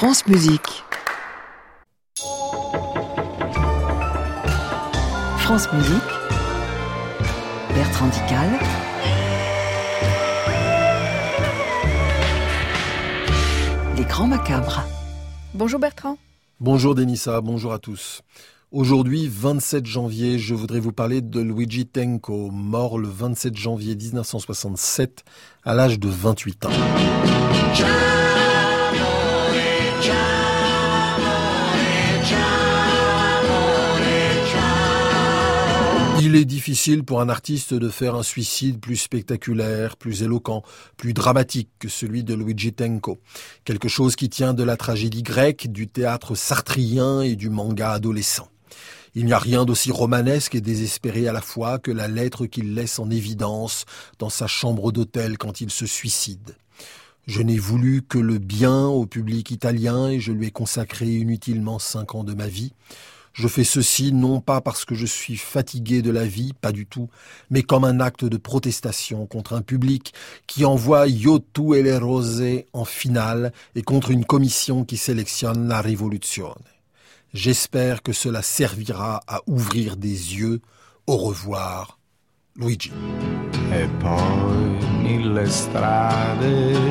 France Musique. France Musique. Bertrand Dical. Les Grands Macabres. Bonjour Bertrand. Bonjour Denissa, bonjour à tous. Aujourd'hui, 27 janvier, je voudrais vous parler de Luigi Tenco, mort le 27 janvier 1967 à l'âge de 28 ans. Il est difficile pour un artiste de faire un suicide plus spectaculaire, plus éloquent, plus dramatique que celui de Luigi Tenco. Quelque chose qui tient de la tragédie grecque, du théâtre sartrien et du manga adolescent. Il n'y a rien d'aussi romanesque et désespéré à la fois que la lettre qu'il laisse en évidence dans sa chambre d'hôtel quand il se suicide. Je n'ai voulu que le bien au public italien et je lui ai consacré inutilement 5 ans de ma vie. Je fais ceci non pas parce que je suis fatigué de la vie, pas du tout, mais comme un acte de protestation contre un public qui envoie Io tu e le rose en finale et contre une commission qui sélectionne la rivoluzione. J'espère que cela servira à ouvrir des yeux. Au revoir, Luigi. E poi mille strade,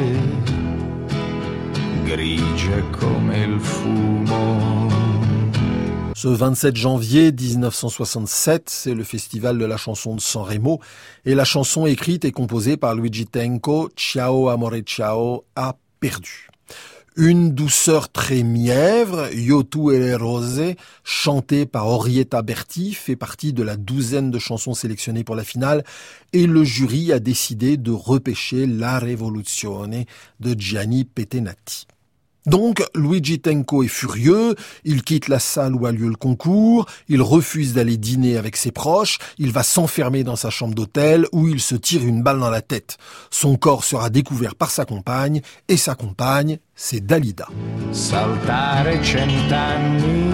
grigie come il fumo. Ce 27 janvier 1967, c'est le festival de la chanson de Sanremo et la chanson écrite et composée par Luigi Tenco, Ciao amore ciao, a perdu. Une douceur très mièvre, Io tu e le rose, chantée par Orietta Berti, fait partie de la 12aine de chansons sélectionnées pour la finale et le jury a décidé de repêcher La Rivoluzione de Gianni Pettenati. Donc, Luigi Tenco est furieux, il quitte la salle où a lieu le concours, il refuse d'aller dîner avec ses proches, il va s'enfermer dans sa chambre d'hôtel où il se tire une balle dans la tête. Son corps sera découvert par sa compagne, et sa compagne, c'est Dalida. Saltare 100 anni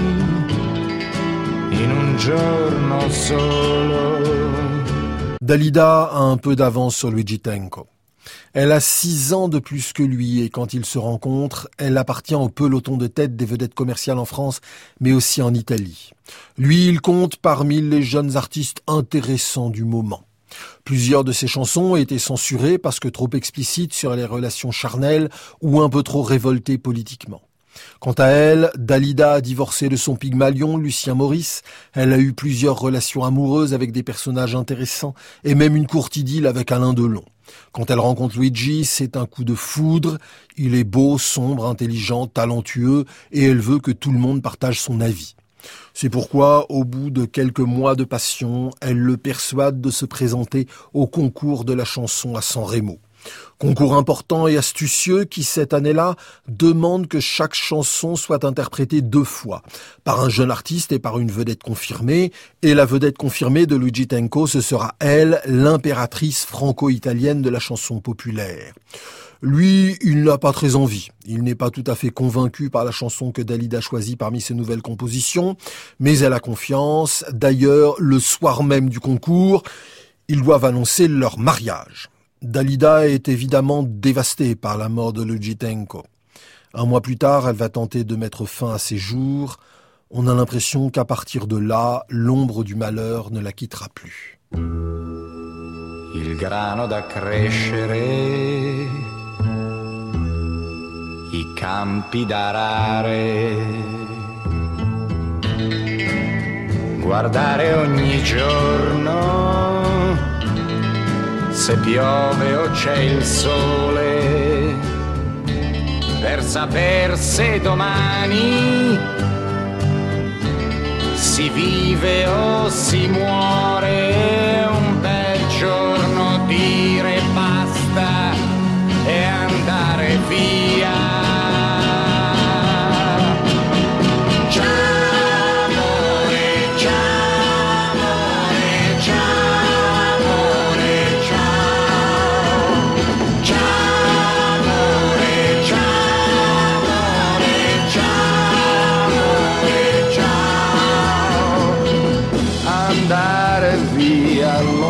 in un giorno solo. Dalida a un peu d'avance sur Luigi Tenco. Elle a 6 ans de plus que lui et quand ils se rencontrent, elle appartient au peloton de tête des vedettes commerciales en France, mais aussi en Italie. Lui, il compte parmi les jeunes artistes intéressants du moment. Plusieurs de ses chansons ont été censurées parce que trop explicites sur les relations charnelles ou un peu trop révoltées politiquement. Quant à elle, Dalida a divorcé de son Pygmalion, Lucien Maurice. Elle a eu plusieurs relations amoureuses avec des personnages intéressants et même une courte idylle avec Alain Delon. Quand elle rencontre Luigi, c'est un coup de foudre. Il est beau, sombre, intelligent, talentueux et elle veut que tout le monde partage son avis. C'est pourquoi, au bout de quelques mois de passion, elle le persuade de se présenter au concours de la chanson à Sanremo. Concours important et astucieux qui, cette année-là, demande que chaque chanson soit interprétée 2 fois, par un jeune artiste et par une vedette confirmée, et la vedette confirmée de Luigi Tenco, ce sera elle, l'impératrice franco-italienne de la chanson populaire. Lui, il n'a pas très envie. Il n'est pas tout à fait convaincu par la chanson que Dalida choisit parmi ses nouvelles compositions, mais elle a confiance. D'ailleurs, le soir même du concours, ils doivent annoncer leur mariage. Dalida est évidemment dévastée par la mort de Luigi Tenco. 1 mois plus tard, elle va tenter de mettre fin à ses jours. On a l'impression qu'à partir de là, l'ombre du malheur ne la quittera plus. Il grano da crescere, i campi da arare, guardare ogni giorno se piove o c'è il sole, per saper se domani si vive o si muore. Un bel giorno dire basta e andare via.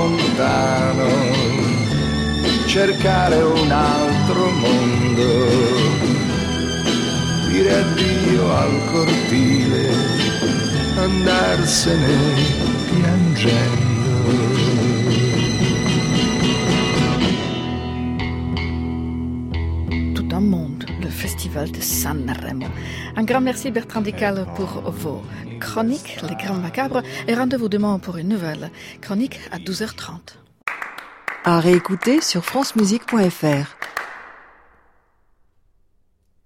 Lontano, cercare un altro mondo. se ne piangendo. Tout un monde, le festival de Sanremo. Un grand merci Bertrand Dical pour vos chroniques, les grands macabres, et rendez-vous demain pour une nouvelle chronique à 12h30. À réécouter sur francemusique.fr.